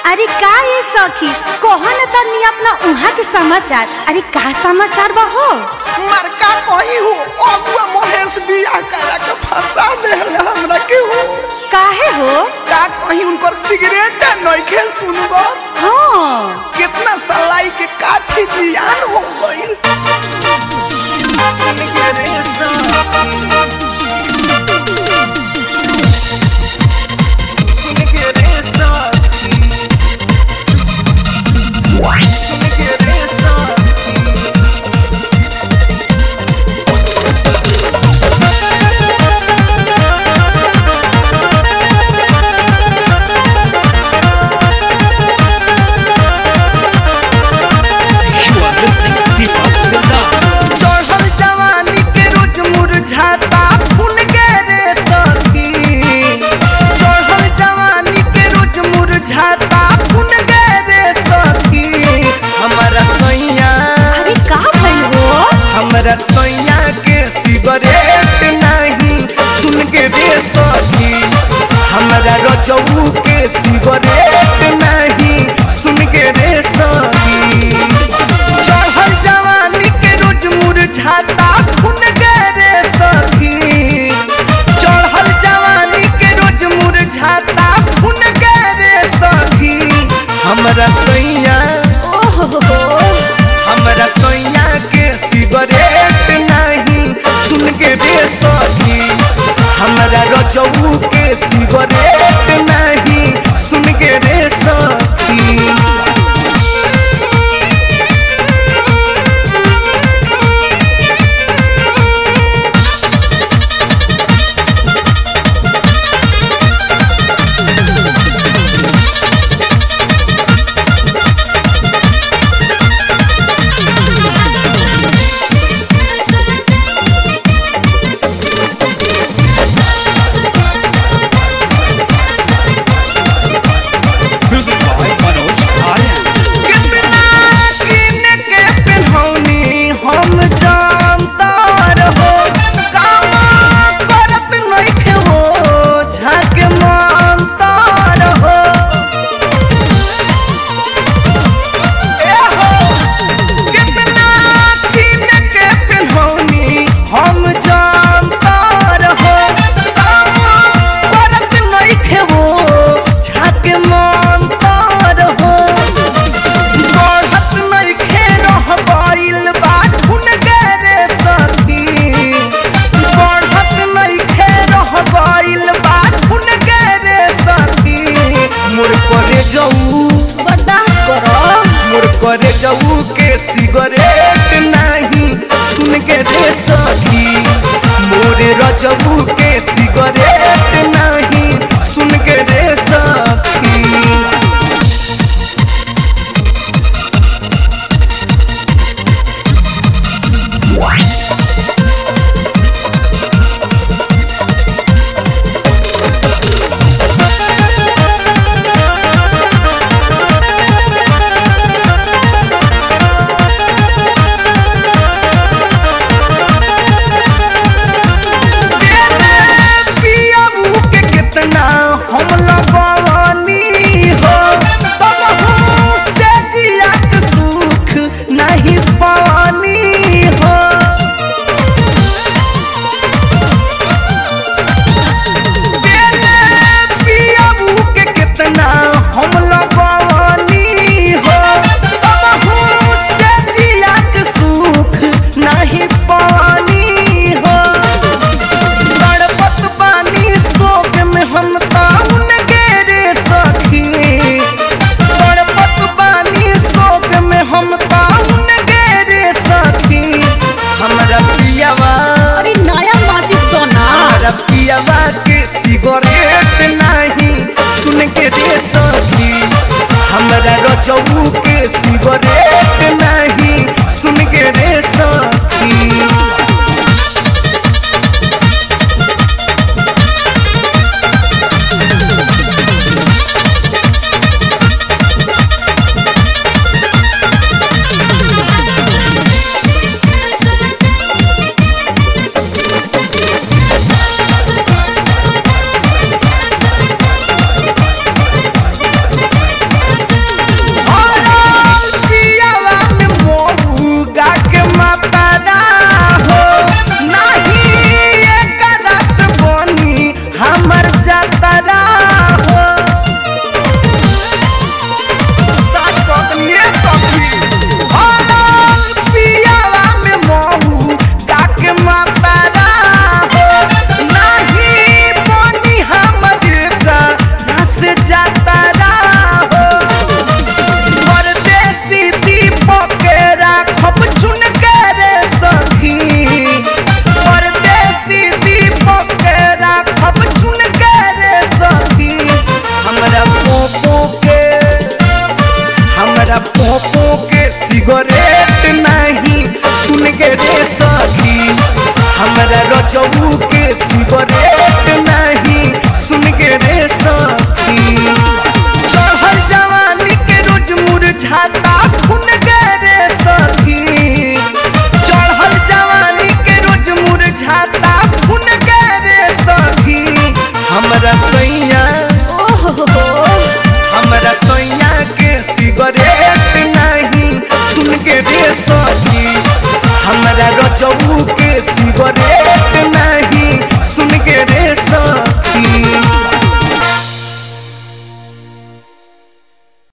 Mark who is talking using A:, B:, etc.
A: अरे का ये सखी कहो न तनी अपना उहा के समाचार। अरे का समाचार बा हो?
B: मरका कही हो अगुआ महेश बिया करा के फंसा देला हमरा के हो।
A: काहे हो?
B: का कहीं उनकर सिगरेट नइखे सुनबो।
A: हां
B: कितना सलाई के काठी जियान हो गइल। सुन के रे सुन के रे सुन के रे रसोइया के सिगरेट नहीं सुन के रे सखी। हमारा रजऊ के सिगरेट नहीं सुन के रे सखी। चढ़ल जवानी के रोज मुरझाता खून के रे सखी। चढ़ल जवानी के रोज मुरझाता खून के रे सखी। हमारा सैया हमरा सैया के सिगरेट नहीं सुन के रे सखी। हमरा रजऊ के सिगरेट नहीं सुन के रे सखी। करे जाऊ के सिगरेट नहीं सुन के रे सखी। मोरे रजऊ के सिगरेट नहीं सुन के रे सखी। हम हमरा पोपो के सिगरेट नहीं सुन के रे सखी हमरा रजऊ के सिगरेट नहीं सुन के रे सखी चढ़ल जवानी के रोज मुरझाता खून के रे सखी चढ़ल जवानी के रोज मुरझाता खून के रे सखी हमरा सैया के सिगरेट नहीं सुन के रे सखी हमरा रजऊ के सिगरेट